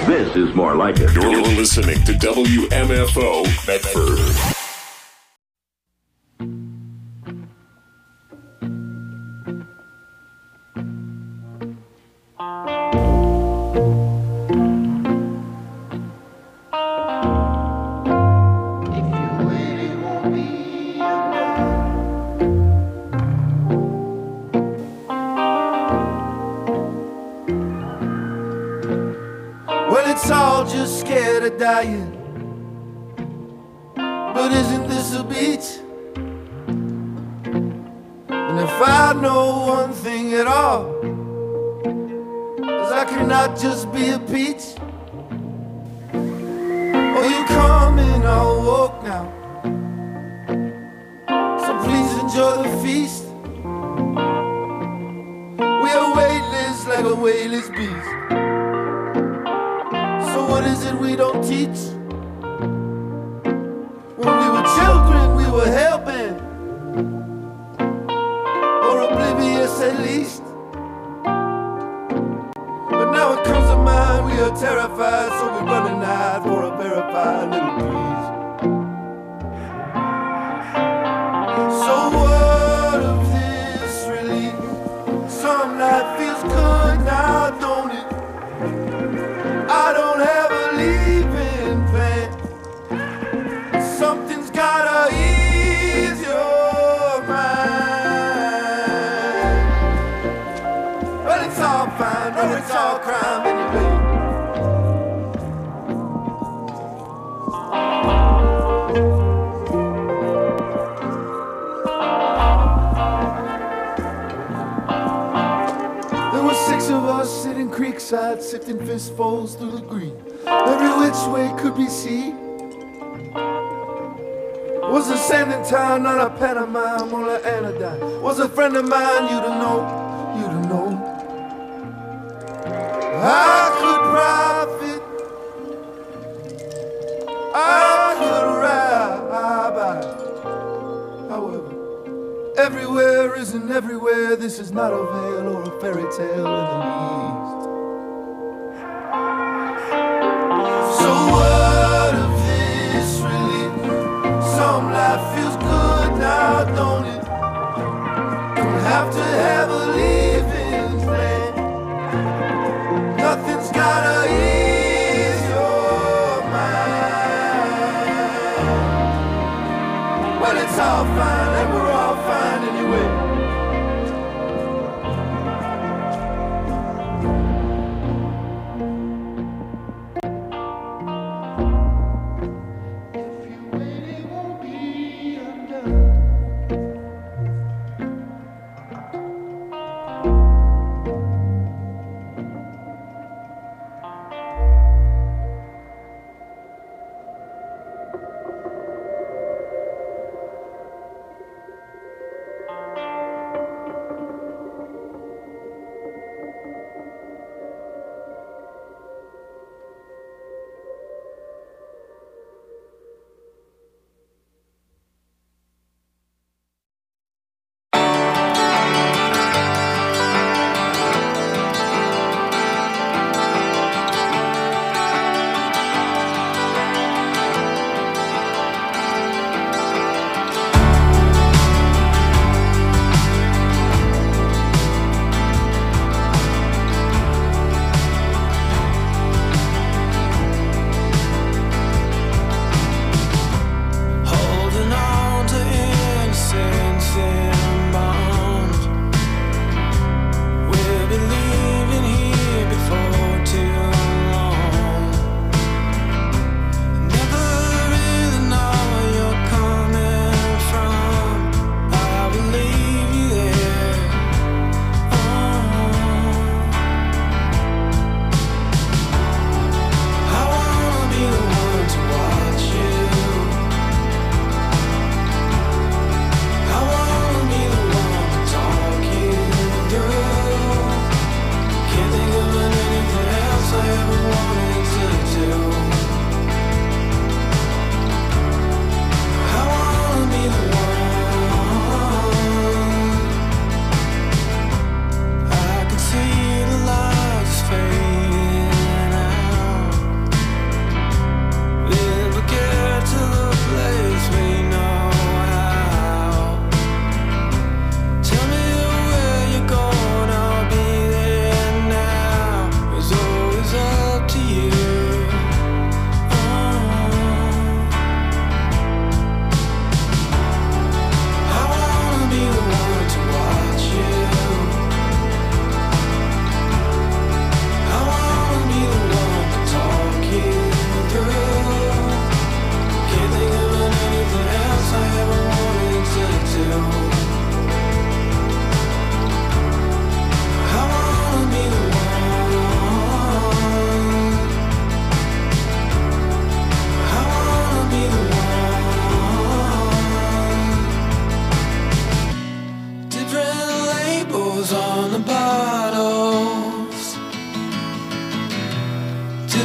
This is more like it. You're listening to WMFO Medford. Dying, but isn't this a beach? And if I know one thing at all, is I cannot just be a peach. Oh, you come and I'll walk now, so please enjoy the feast. We are weightless like a weightless beast. What is it we don't teach? When we were children, we were hell-bent, or oblivious at least. But now it comes to mind, we are terrified, so we run and hide for a verified little breeze. So what of this relief? Some life feels good now, don't it? I don't have a leaving plan. Something's gotta ease your mind. Well, it's all fine, or it's all crime anyway. There were 6 of us sitting creekside, sifting fistfuls through the green. Every which way could be seen. Was a sanding town, not a pantomime, or an anodyne. Was a friend of mine, you to know, you to know. I could profit, I could ride. However, everywhere isn't everywhere. This is not a veil or a fairy tale in the least. So what of this relief? Some life feels good now, don't it? Don't have to have a leaving plan. Nothing's gotta ease your mind. Well, it's all fine and we're all fine anyway.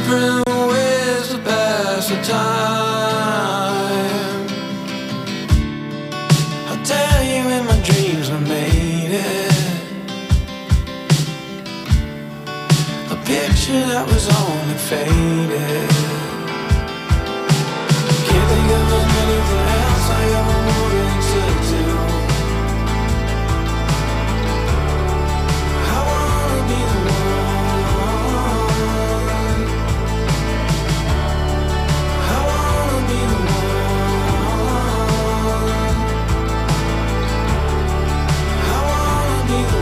different ways to pass the time. I'll tell you when my dreams were made it. A picture that was only faded. Can't think of anything else I ever wanted to do. I wanna be the one. I wanna be the one. I wanna be the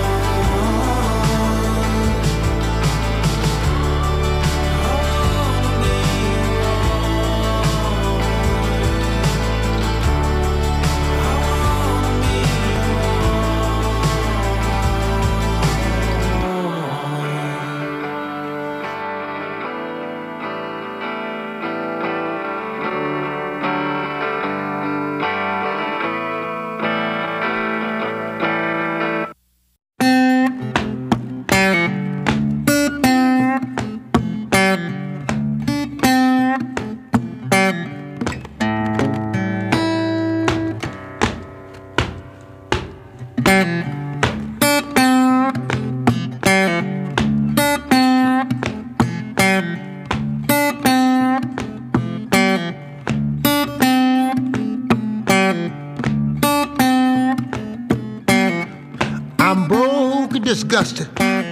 I'm broke and disgusted,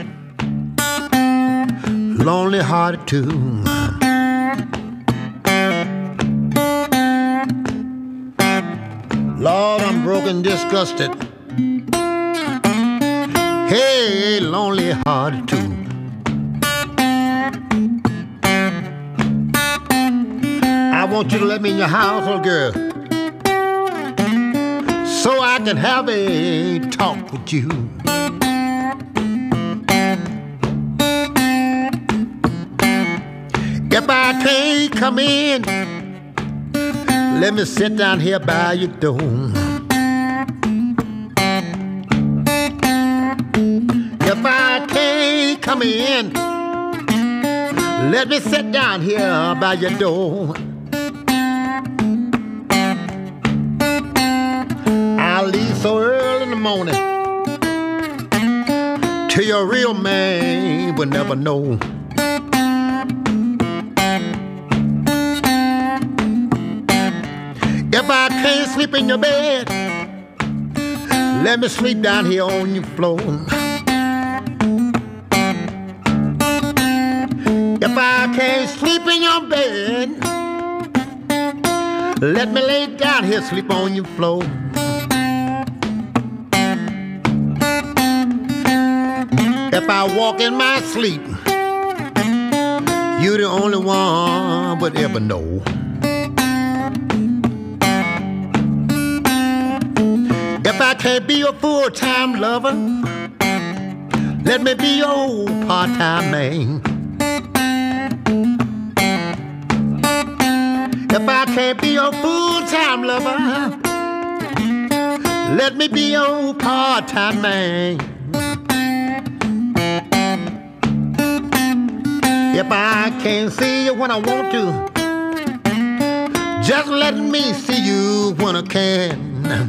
lonely hearted too. Lord, I'm broke and disgusted. Hey, lonely hearted too. I want you to let me in your house, little girl, so I can have a talk with you. If I can't come in, let me sit down here by your door. If I can't come in, let me sit down here by your door. I'll leave so early in the morning till your real man will never know. If I can't sleep in your bed, let me sleep down here on your floor. If I can't sleep in your bed, let me lay down here, sleep on your floor. If I walk in my sleep, you're the only one would ever know. If I can't be your full-time lover, let me be your part-time man. If I can't be your full-time lover, let me be your part-time man. If I can't see you when I want to, just let me see you when I can.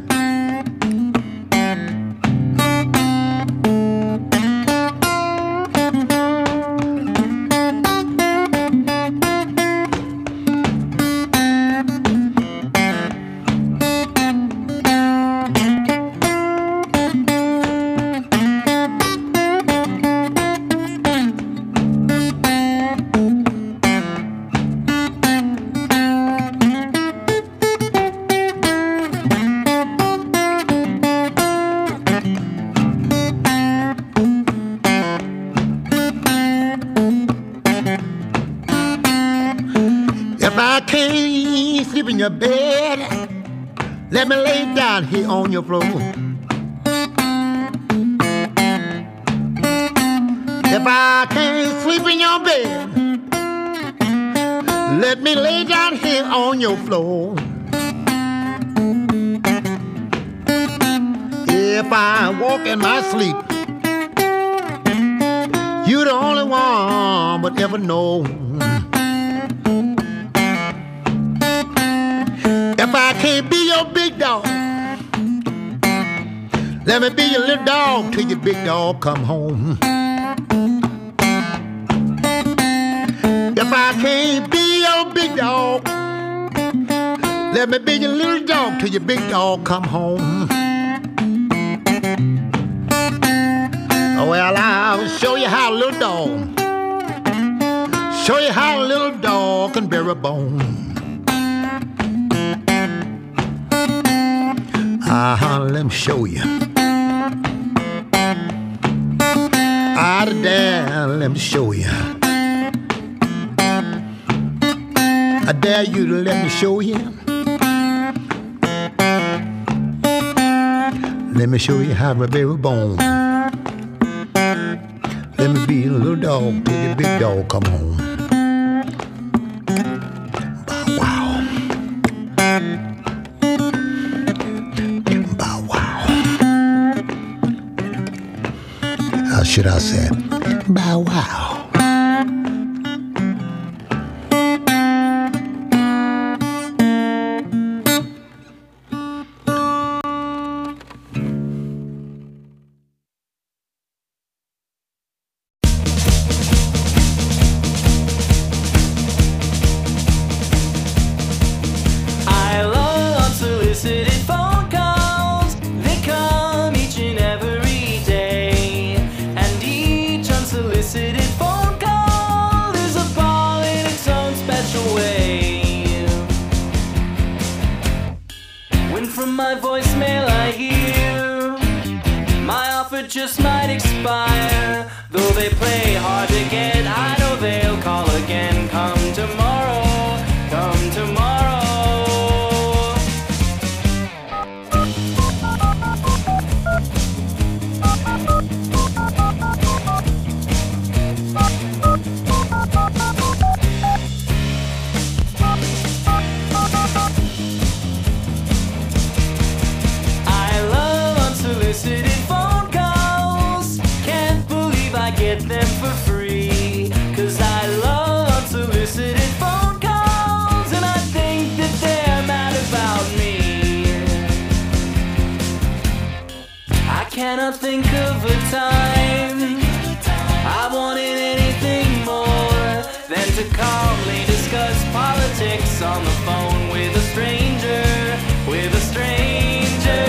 If I can't sleep in your bed, let me lay down here on your floor. If I can't sleep in your bed, let me lay down here on your floor. If I walk in my sleep, you're the only one would ever know. If I can't be your big dog, let me be your little dog till your big dog come home. If I can't be your big dog, let me be your little dog till your big dog come home. Well, I'll show you how a little dog, show you how a little dog can bear a bone. Let me show you. There, let me show you. I dare you to let me show you. Let me show you how to bear a bone. Let me be a little dog till the big dog come home. Bow wow. Bow wow. How should I say it? Bow wow. Just might expire. Though they play hard to get, I know they'll call again. Come tomorrow, come tomorrow. I love unsolicited phone calls. Can't believe I get them for free. 'Cause I love unsolicited phone calls. And I think that they're mad about me. I cannot think of a time I wanted anything more than to calmly discuss politics on the phone with a stranger, with a stranger.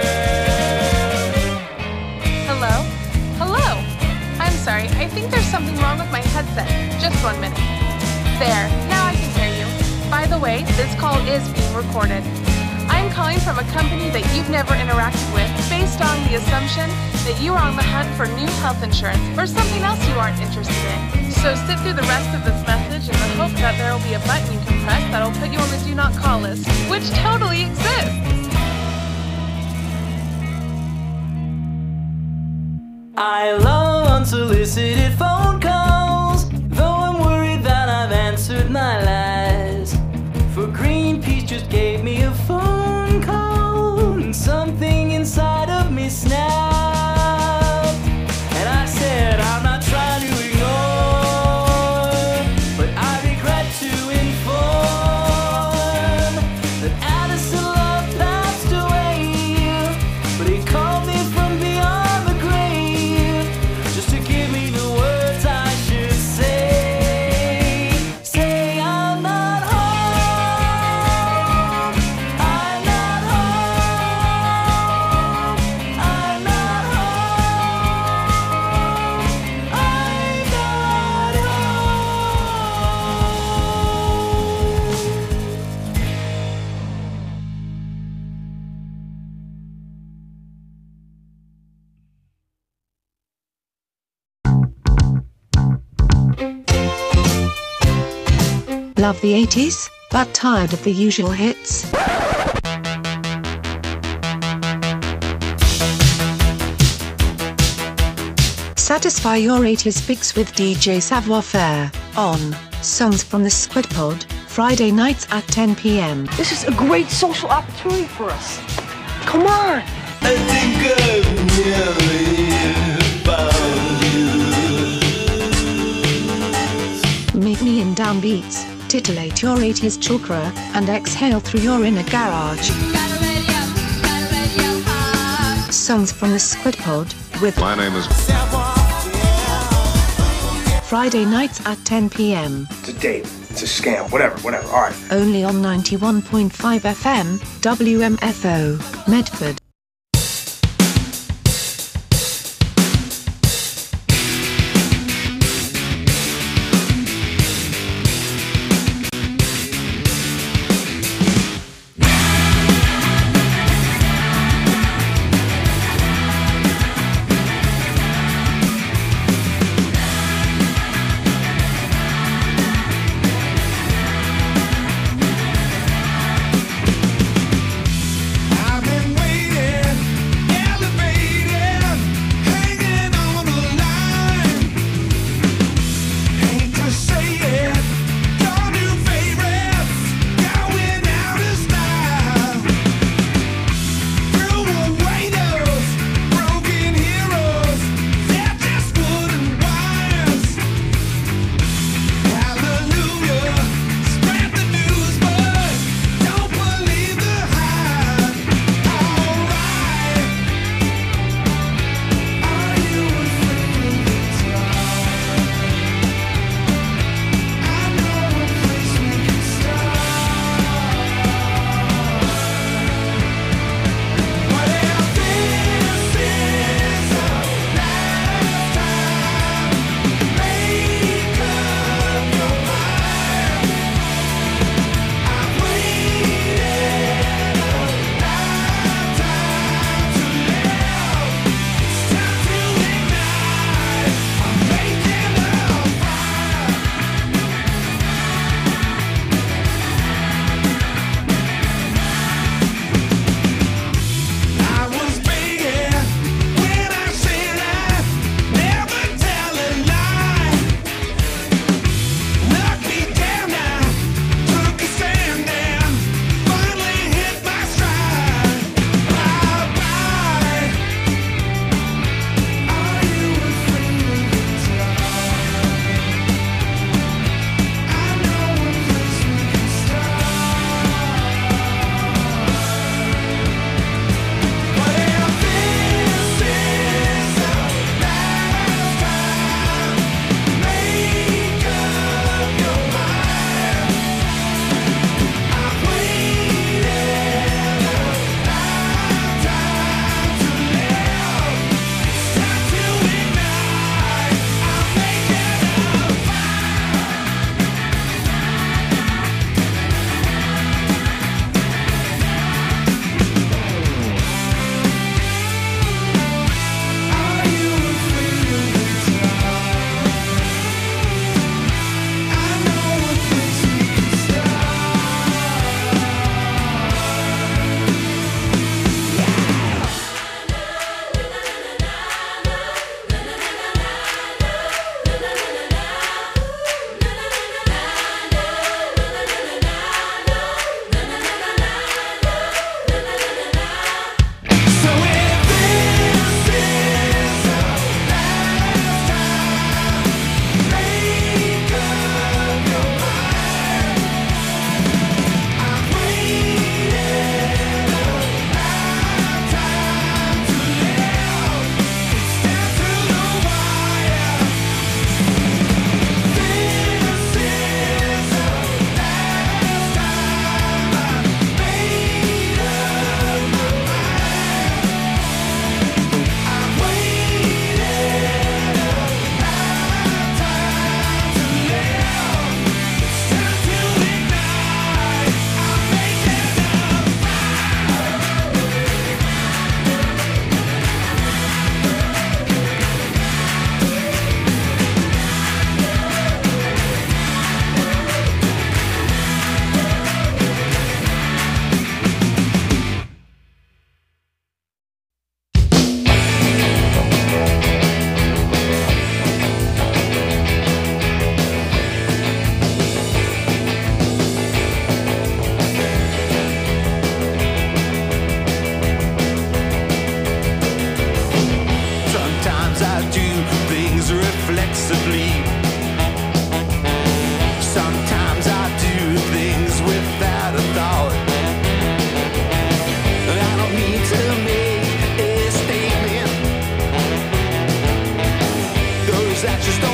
Hello? Hello? I'm sorry, I think there's something wrong with my headset. Just 1 minute. There, now I can hear you. By the way, this call is being recorded. I'm calling from a company that you've never interacted with based on the assumption that you are on the hunt for new health insurance or something else you aren't interested in. So sit through the rest of this message in the hope that there will be a button you can press that'll put you on the do not call list, which totally exists. I love unsolicited phone calls, though I'm worried that I've answered my last. For Greenpeace just gave me a phone call, and something inside of me snapped. And I said, I'm not trying to ignore, but I regret to inform that Addison Love passed away. But he called me from beyond the grave, just to give me the words I should say. Say I'm not home, I'm not home, I'm not home, I'm not Love the 80s, but tired of the usual hits? Satisfy your 80s fix with DJ Savoir Faire on Songs from the Squid Pod, Friday nights at 10 p.m. This is a great social opportunity for us. Come on. I think I've nearly found you. meet me in downbeats, titillate your 80s chakra, and exhale through your inner garage. Songs from the Squid Pod, with My name is Friday nights at 10 p.m. It's a date. It's a scam. Whatever. All right. Only on 91.5 FM, WMFO, Medford. I've been waiting.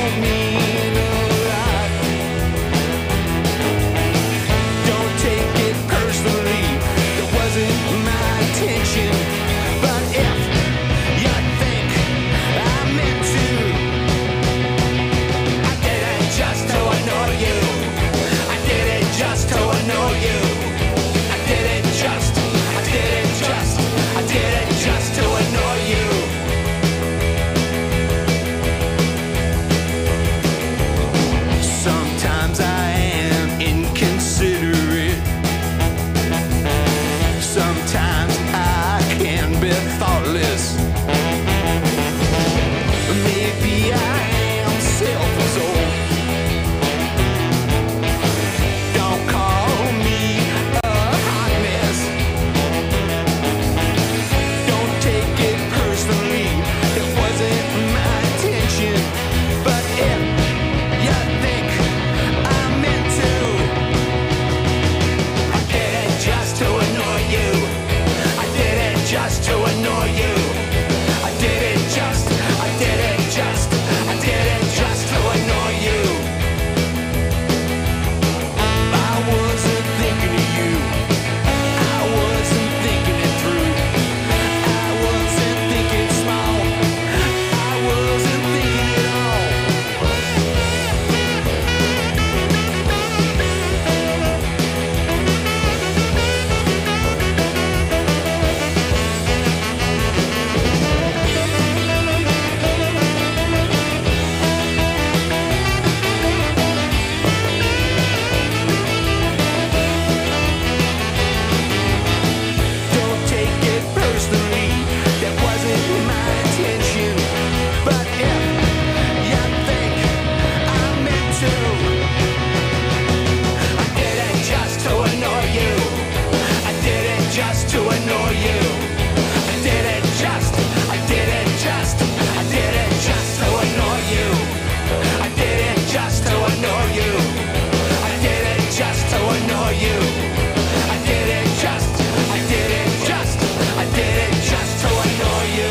don't mean a lot. Don't take it personally, that wasn't my intention. But if you think I meant to, I did it just to annoy you. I did it just to annoy you. I did it just to annoy you. Sometimes I am inconsiderate. Sometimes I can be thoughtless. Maybe I am self-absorbed. Don't call me a hot mess. Don't take it personally, it wasn't my intention. But if you think I meant to, I did it just to annoy you. I did it just to annoy you. I did it just to annoy you. I wasn't thinking of you. I wasn't thinking it through. I wasn't thinking small. I wasn't thinking it all. Don't take it personally, that wasn't my intention. But if you think I meant to, I did it just to annoy you. I did it just to annoy you. I did it just to annoy you. I did it just to annoy you. I did it just to annoy you. I did it just to annoy you.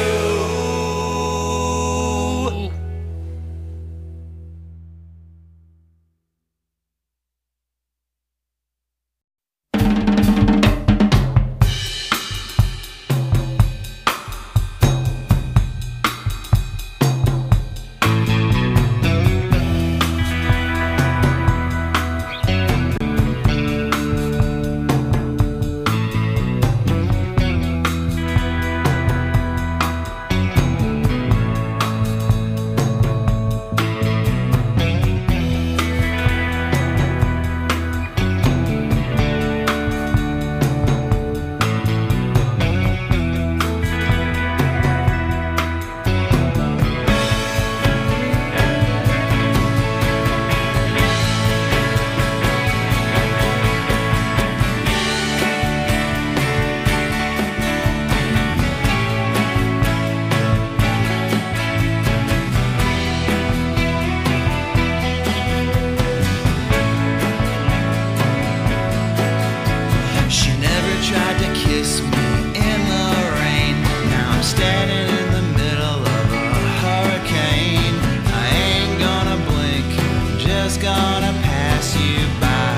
She never tried to kiss me in the rain. Now I'm standing in the middle of a hurricane. I ain't gonna blink, I'm just gonna pass you by.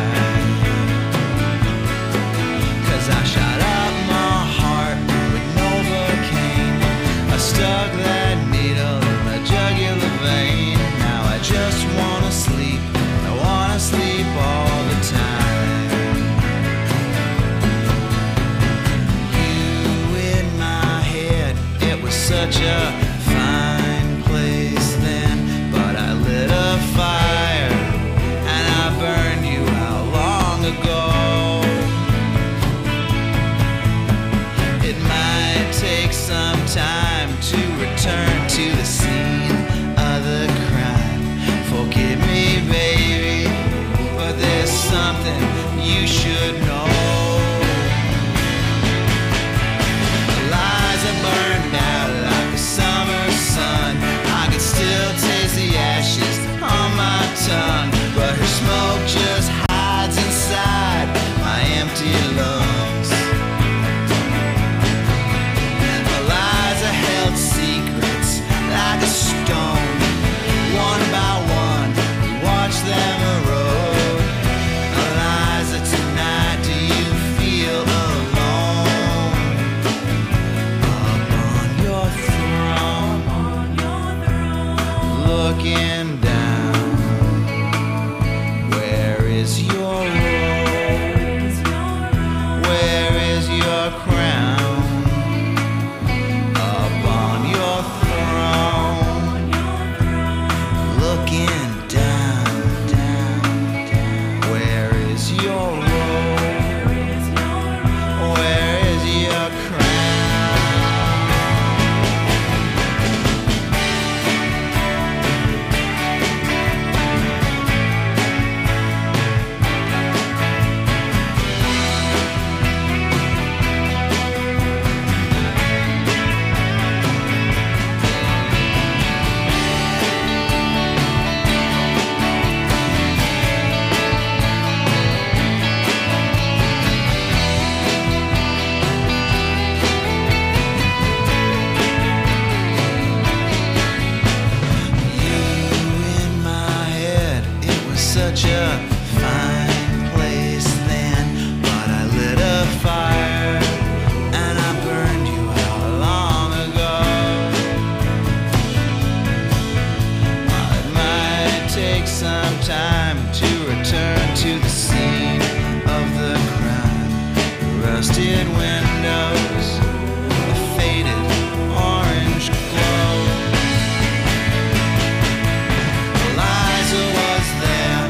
'Cause I shot up my heart with Novocaine. I stuck that needle in the jugular vein. Now I just wanna sleep, I wanna sleep all the time. Such a fine place then, but I lit a fire and I burned you out long ago. It might take some time to return to the scene of the crime. Forgive me, baby, but there's something you should know. The lies are burned out like a summer sun. I can still taste the ashes on my tongue, but her smoke just hides inside my empty lungs. The lies are held secrets like a stone, one by one. is your robe? Where is your crown? Upon your throne, looking down, down, down. Where is your robe? Where is your crown? Such a fine place then, but I lit a fire and I burned you out long ago. While it might take some time to return to the scene of the crime, rusted windows, a faded orange glow. Eliza was there.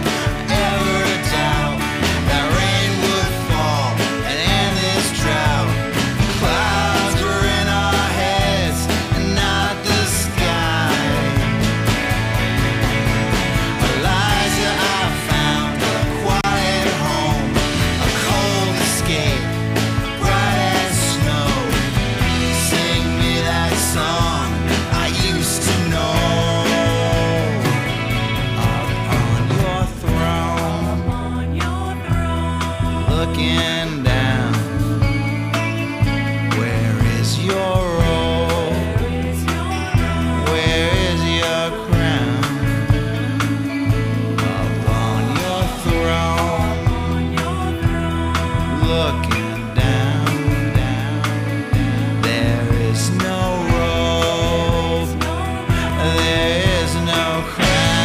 Looking down, where is your robe? Where is your crown? Upon your throne, looking down, down, down. There is no robe, there is no crown.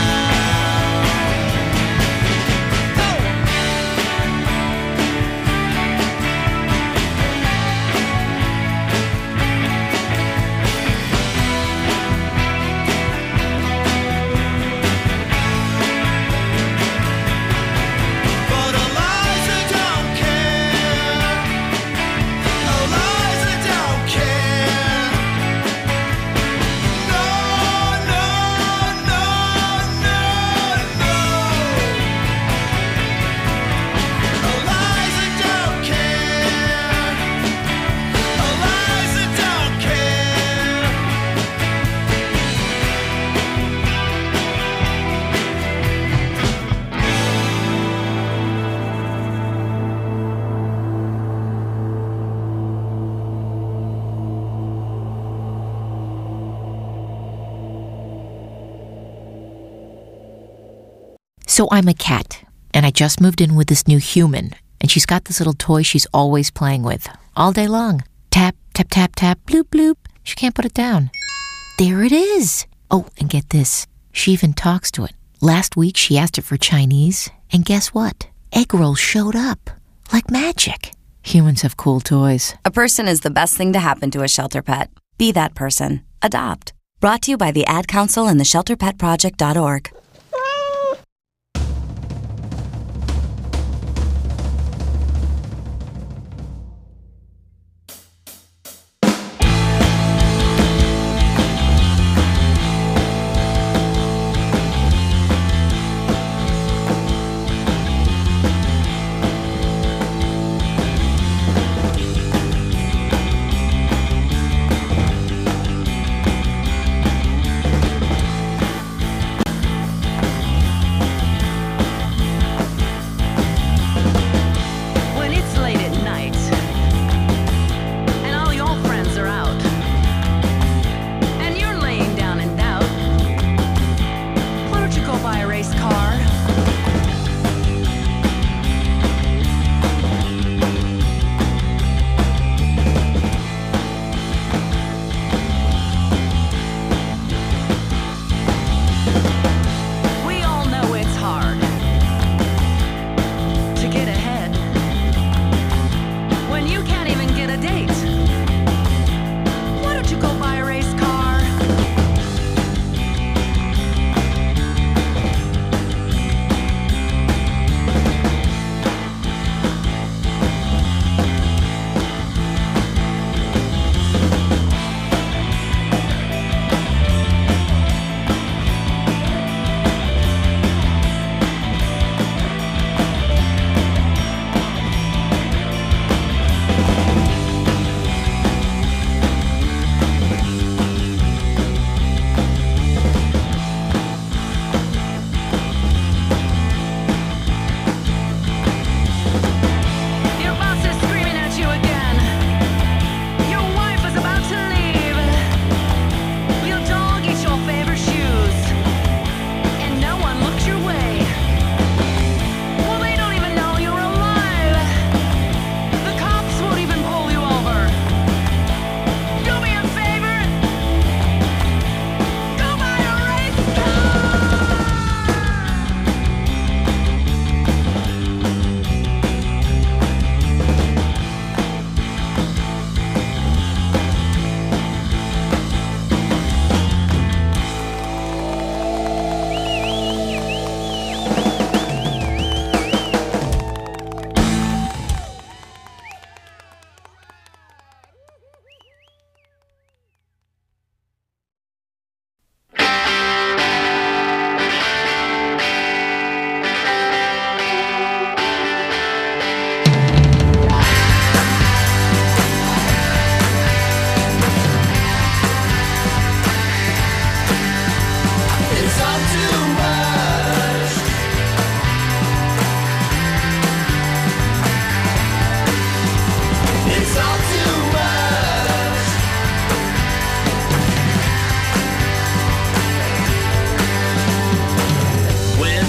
So I'm a cat, and I just moved in with this new human, and she's got this little toy she's always playing with, all day long. Tap, tap, tap, tap, bloop, bloop. She can't put it down. There it is. Oh, and get this. She even talks to it. Last week she asked it for Chinese, and guess what? Egg rolls showed up. Like magic. Humans have cool toys. A person is the best thing to happen to a shelter pet. Be that person. Adopt. Brought to you by the Ad Council and the ShelterPetProject.org.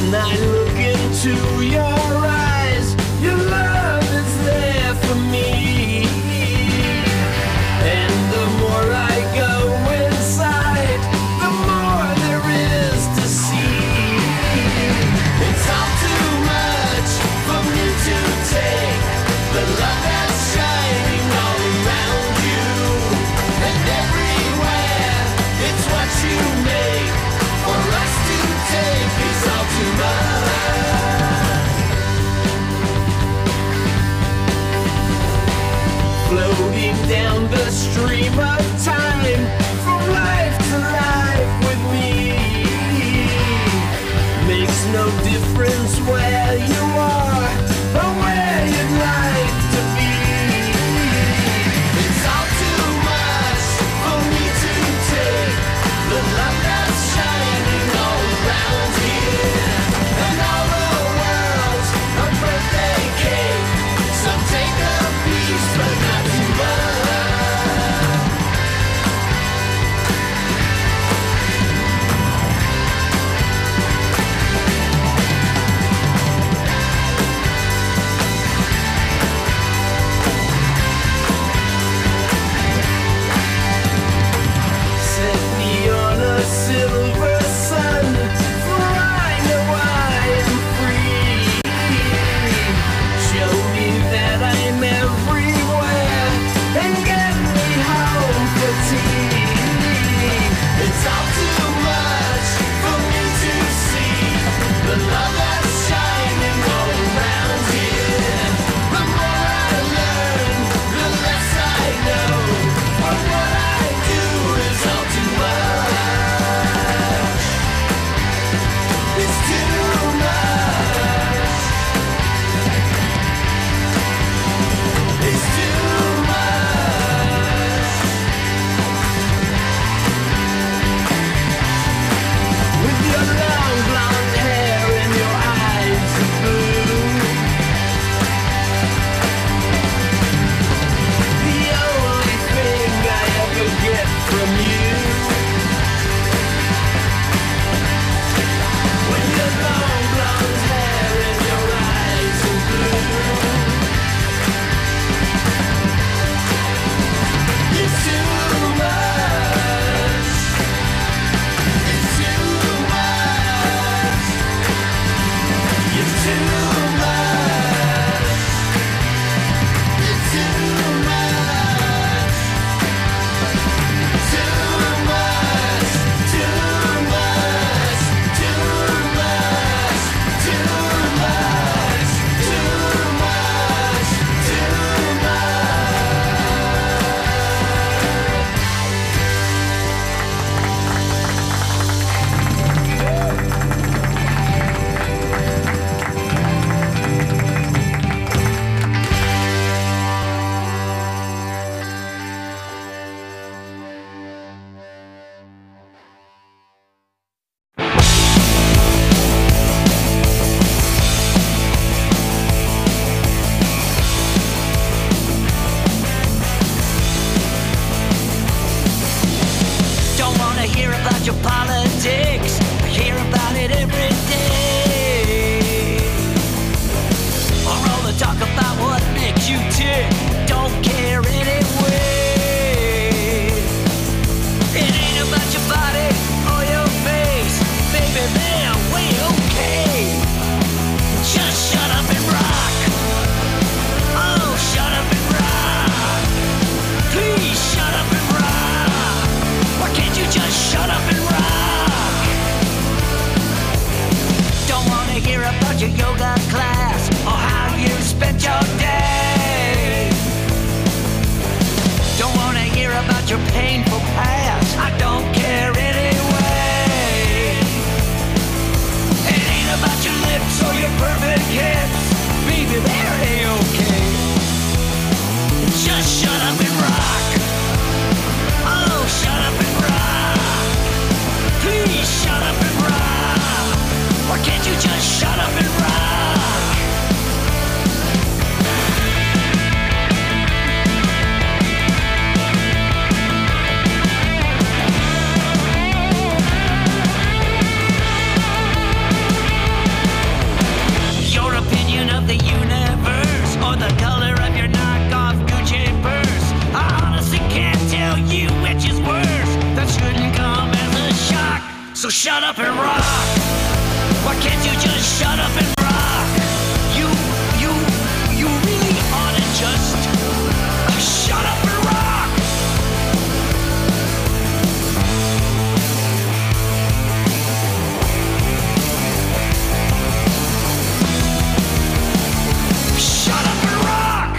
When I look into your eyes, your love is there for me. And the more I go inside, the more there is to see. It's all too much for me to take. The love that's shining all around you and everywhere. It's what you make for us to take. It's all too much. Floating down the stream of time, from life to life with me. Makes no difference where you are or where you'd like to be. It's all too much for me to take. The love that's shining all around here, and all the world's a birthday cake. So take a piece, but not too much. Set me on a silver sun, for I know I am free. Show me that I'm everywhere, and get me home for tea. It's all too much for me to see. The love that's shining all around here. The more I learn, the less I know. But what I do is all too much. It's too much. It's too much. With your long blonde hair and your eyes of blue, the only thing I ever get from you. With your long blonde hair and your eyes of blue, it's too much. It's too much. It's too much. It's too much. Too much. Too much. Too much. Too much. Too much. Too Don't wanna hear about your politics. I hear about it every day. Or all the talk about what makes you tick. Don't care anyway. It ain't about your body or your face. Baby, they're way okay. Just shut up and rock. Oh, shut up and rock. Please shut up and rock. Why can't you just shut up and rock? Don't wanna hear about your yoga class or how you spent your day. Don't wanna hear about your painful past. I don't care anyway. It ain't about your lips or your perfect hips. Baby, they're A-okay. Just shut up and rock. Oh, shut up and rock. Please shut up and rock. Why can't you just shut up and rock? shut up and rock? Why can't you just shut up and rock? You really ought to just shut up and rock. Shut up and rock.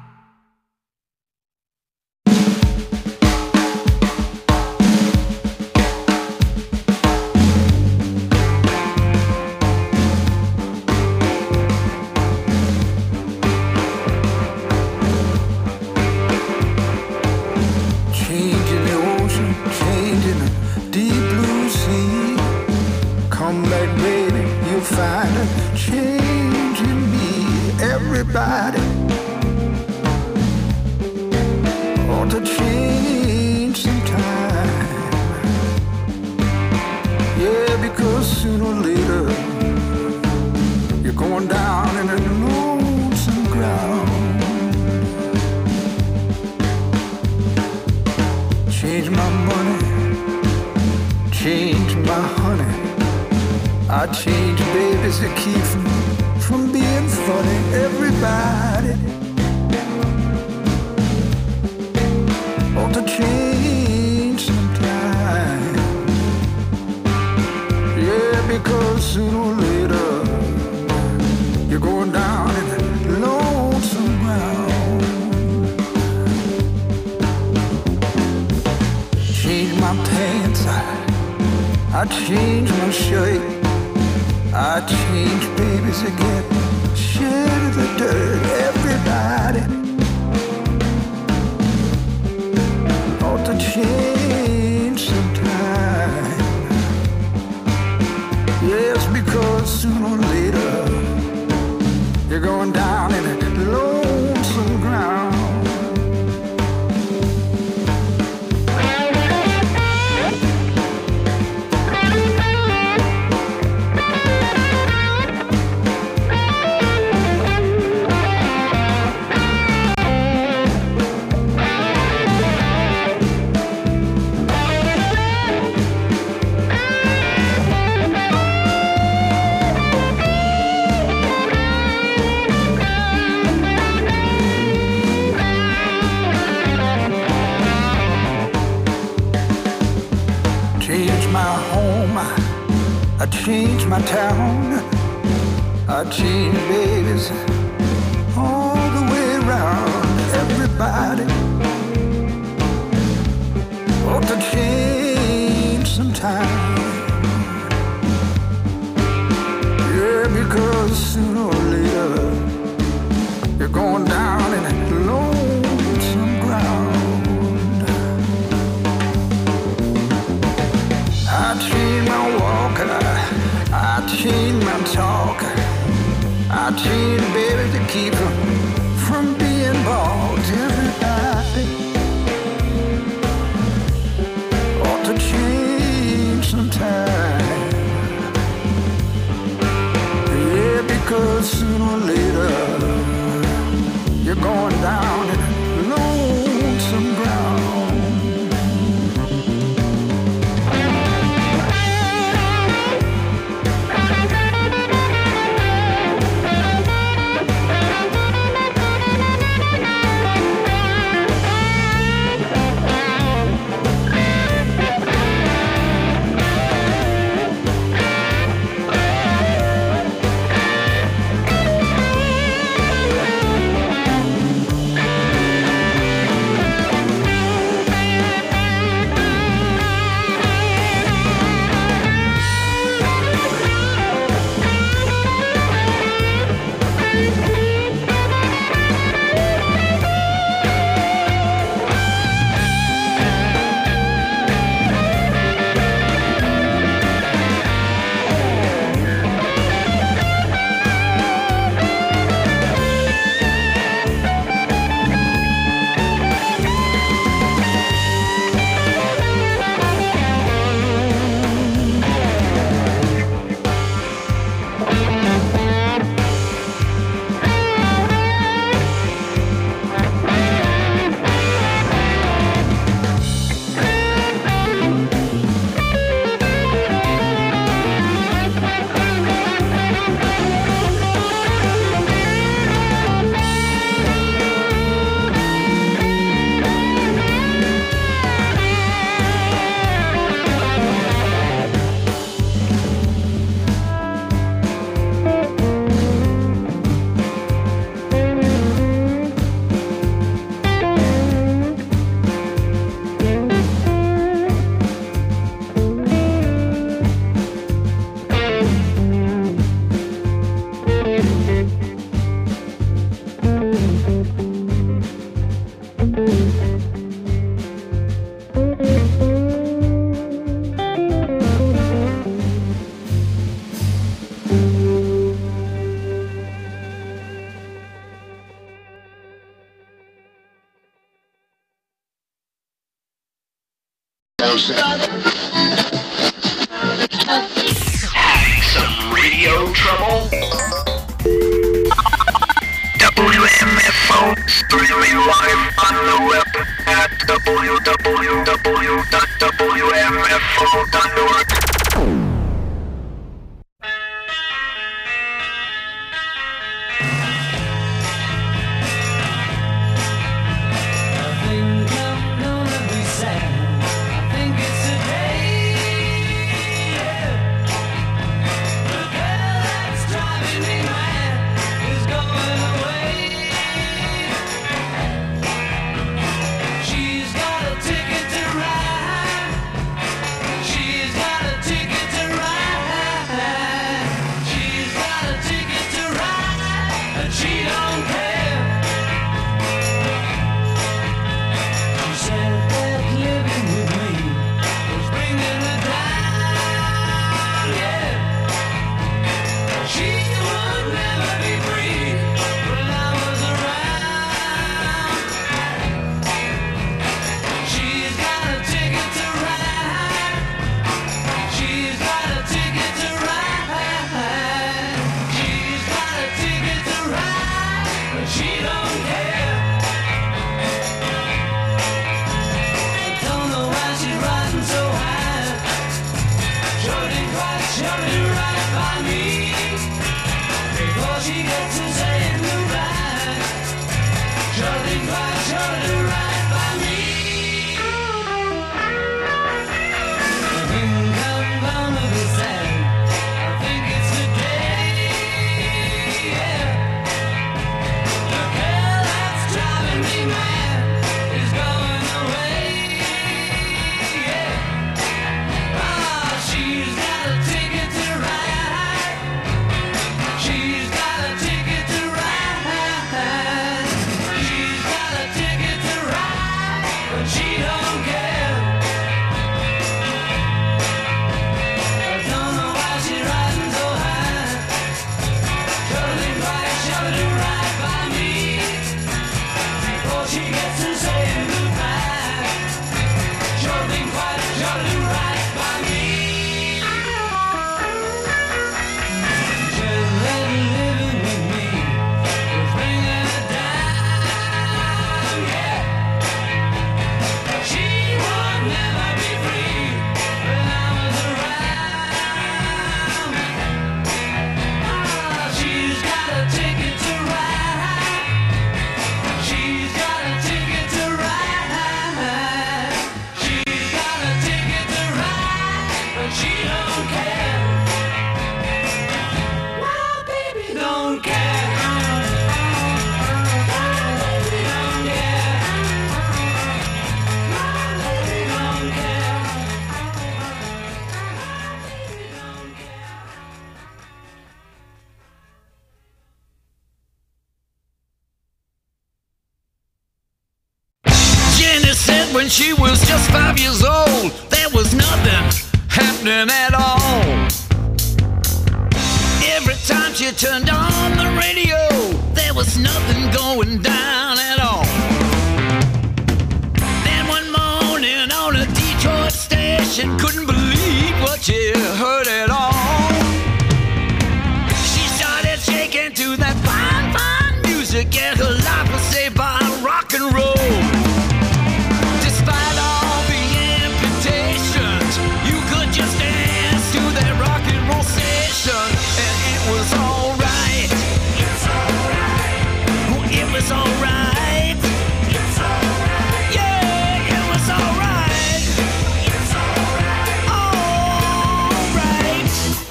Changing the ocean, changing the deep blue sea. Come back, baby, you'll find a change in me. Everybody ought to change sometime. Yeah, because sooner or later you're going down in the lonesome ground. Change my money, change my honey. I change babies to keep from being funny. Everybody ought to change sometime. Yeah, because sooner or later you're going down in the lonesome ground. Change my pants, I change my shirt. I change babies again, shed the dirt. Everybody ought to change sometime. Yes, because sooner or later you're going down in a lonesome ground. I change my town, I change babies all the way around. Everybody ought to change sometime. Yeah, because sooner or later you're going down in a lonesome ground. I change my walk, I change my talk, I change baby to keep from being bald. Everybody ought to change sometime. Yeah, because sooner or later you're going down in lonesome ground. Having some radio trouble? WMFO streaming live on the web at www.wmfo.org. She's got a ticket to ride. She's got a ticket to ride. She's got a ticket to ride, and she don't care. She said that living with me was bringing her down, yeah. She would never be free when I was around. She's got a ticket to ride. She's got a ticket to ride. She's got a ticket to ride, but she don't care. I don't know why she's riding so high. Sure didn't quite show it right by me before she gets to saying goodbye. Sure didn't quite show it right by me. I think I'm gonna be sad. I think it's the day, yeah. The girl that's driving me mad is going away, yeah. Ah, she's got a ticket to ride. She's got a ticket to ride. She's got a ticket to ride, but she don't care. I don't know why she's riding so high. Sure didn't quite show it right by me before she gets to saying goodbye. Sure didn't quite show it right by me. Just living with me was bringing her down, yeah. She would never be free when I was around. Ah, she's got a ticket to ride. She's got a ticket to ride. She's got a ticket to ride, but she don't care. My baby don't care. My baby don't care. My baby don't care. Jenny said when she was just 5 years old, there was nothing happening at all. Every time she turned on the radio, there was nothing going down at all. Then one morning on a Detroit station, couldn't believe what she heard at all. She started shaking to that fine, fine music, and her life was saved by rock and roll. Despite all the amputations, you could just dance to that rock and roll station, and it was alright. It's alright. It was alright. It's alright. Yeah, it was alright. It's alright. Alright.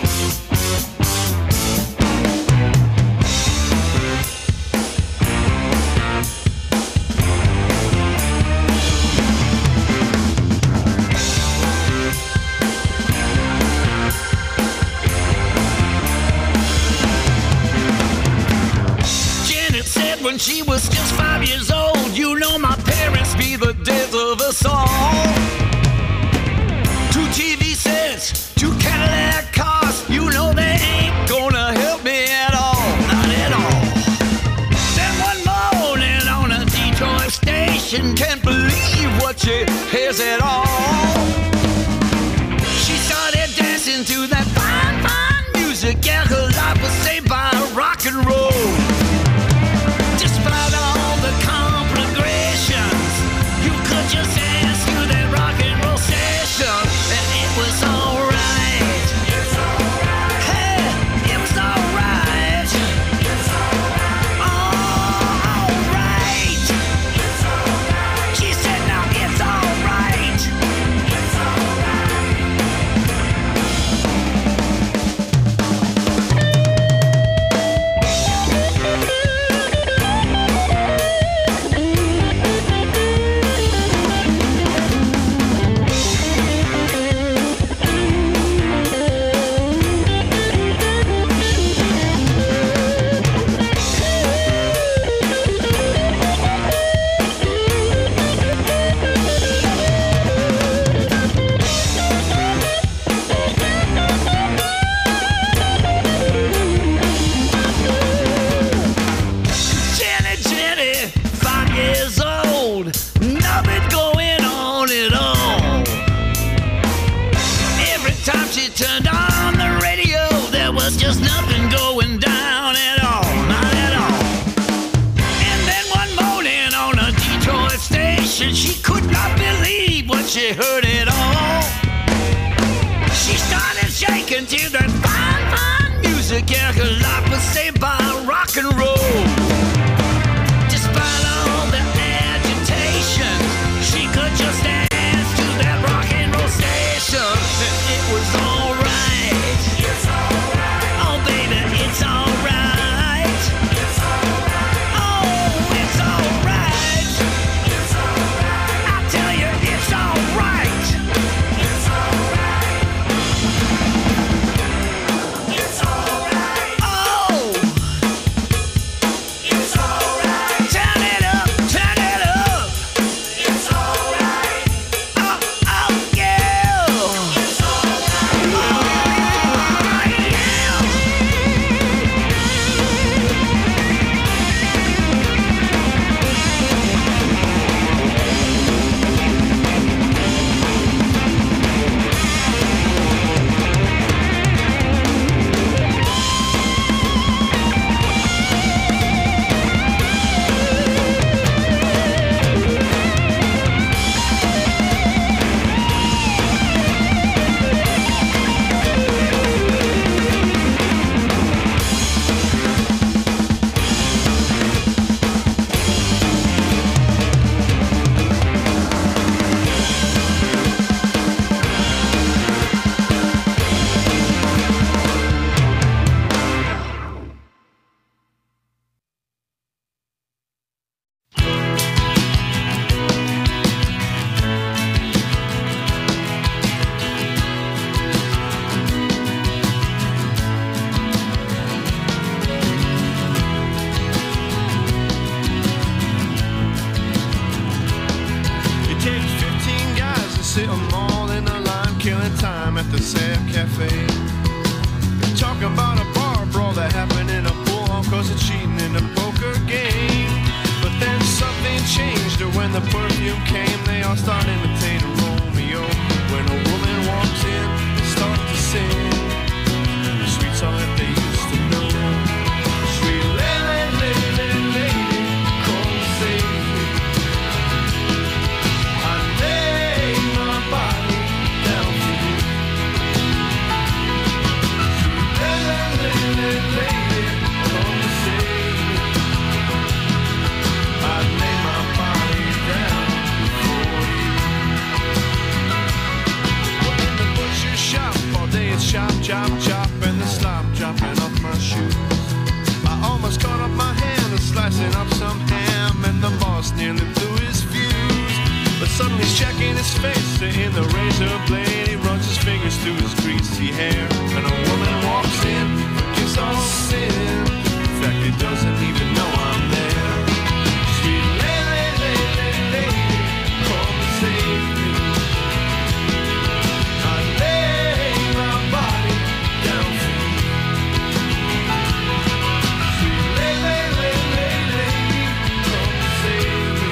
Janet said when she was just 5 years old, you know my parents be the death of us all. 2 TV sets, 2 Cadillac cars, you know they ain't gonna help me at all, not at all. Then one morning on a Detroit station, can't believe what she hears at all. life was saved by rock and roll. Despite all the conflagrations, you could just dance to that rock and roll session, and it was alright. Hey, it was alright. Alright. She said, now it's alright. Jenny, 5 years old, nothing going on at all. Every time she turned on the radio, there was just nothing going down at all, not at all. And then one morning on a Detroit station, she could not believe what she heard at all. She started shaking to that fine, fine music, yeah, 'cause life was saved by rock and roll. Despite all the agitation, she could just dance to that rock and roll station, and it was alright. Oh baby, it's alright. Oh, it's alright. I tell you, it's alright. Oh, turn it up, turn it up. Oh, oh, yeah. It takes 15 guys to sit them all in a line, killing time at the Sam Cafe. Talk about a bar brawl that happened in a pool hall 'cause of cheating in a poker game. But then something changed, or when the perfume came, they all start imitating Romeo. When a woman walks in, they start to sing the sweet song that they used to know. Sweet lady, lady, lady, come save me. I lay my body down for you. Sweet lady, lady, lady, come save me. I lay my body down for you. Well, in the butcher shop all day it's chop, chop, chop, and the slop dropping off my shoes. I almost caught up my hand and slicing up some ham, and the boss nearly blew his fuse. But suddenly he's checking his face in the razor blade. He runs his fingers through his greasy hair, and a woman walks in, forgives all sin. In fact, he doesn't even know I'm there. Sweet lady, lady, lady, come and save me. I lay my body down for you. Sweet lady, lady, lady, come and save me.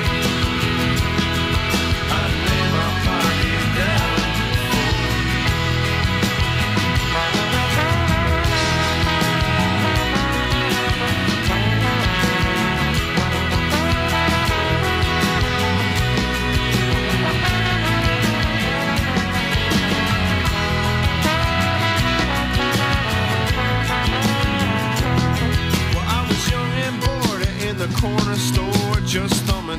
I lay my body down for you.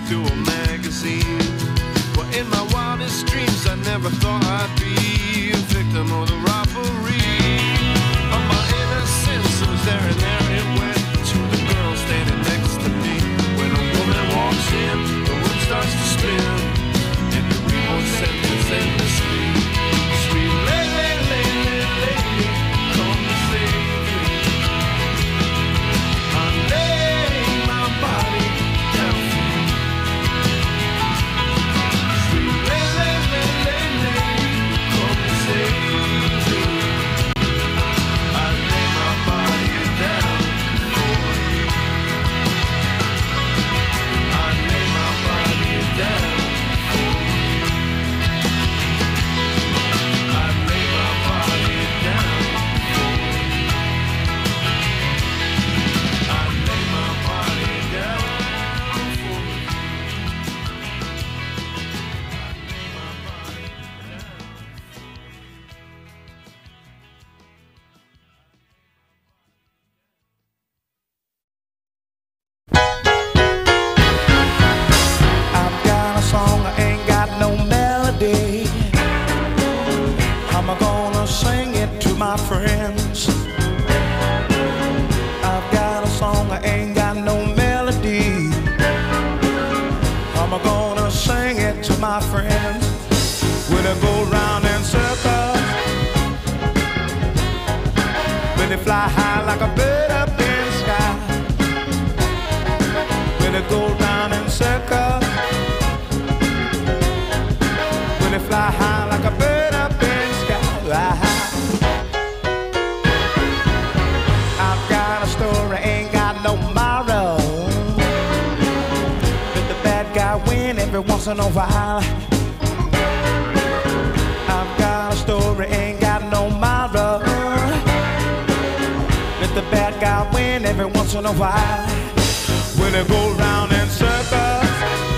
to a magazine. Well, in my wildest dreams, I never thought I'd be a victim of the robbery of my innocence. So there and there it went to the girl standing next to me. When a woman walks in, the room starts to spin, and the remote sentence endlessly. Sweet lady, lady, lady, come to save me. I lay my body down for you. Sweet lady, lady, lady, come to save me. I lay my body down for you. I lay my body down for you. I lay my body down for you. I lay my body down for you. I've got a song, I ain't got no melody. I'm gonna sing it to my friends. I've got a song, I ain't got no melody. I'm gonna sing it to my friends. When I go round in circles, when they fly high like a bird up in the sky. When they go round in circles, when they fly high like a bird up in the sky. I've got a story, ain't got no moral. Let the bad guy win every once in a while. I've got a story, ain't got no moral. Let the bad guy win every once in a while. When they go round in circles,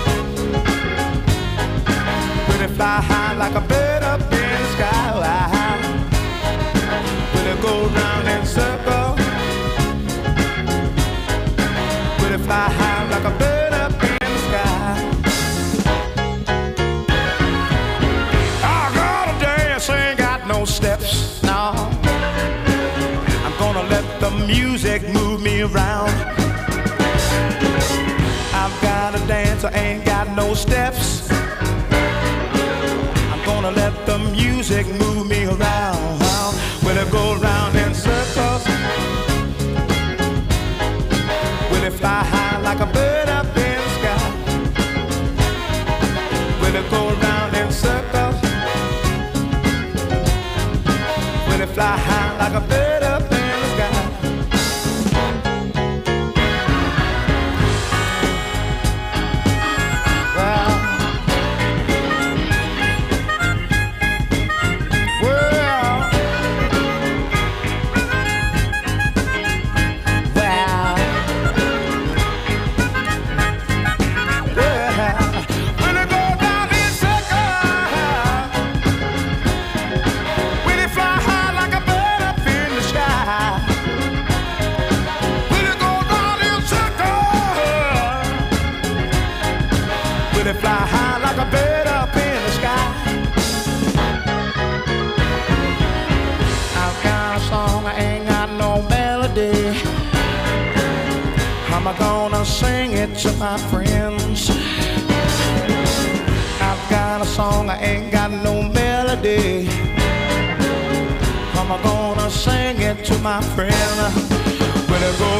when they fly high like a bird up in the sky. When they go round in circles, when they fly high like a bird up in the sky. I gotta dance, ain't got no steps, no. I'm gonna let the music move me around. I've got to dance, I ain't got no steps. I'm gonna let the music move me around. When I go round in circles, when I fly high like a bird up in the sky. When I go round in circles, when I fly high like a bird up in the sky. Fly high like a bird up in the sky. I've got a song, I ain't got no melody. I'm gonna sing it to my friends. I've got a song, I ain't got no melody. I'm gonna sing it to my friend. When I go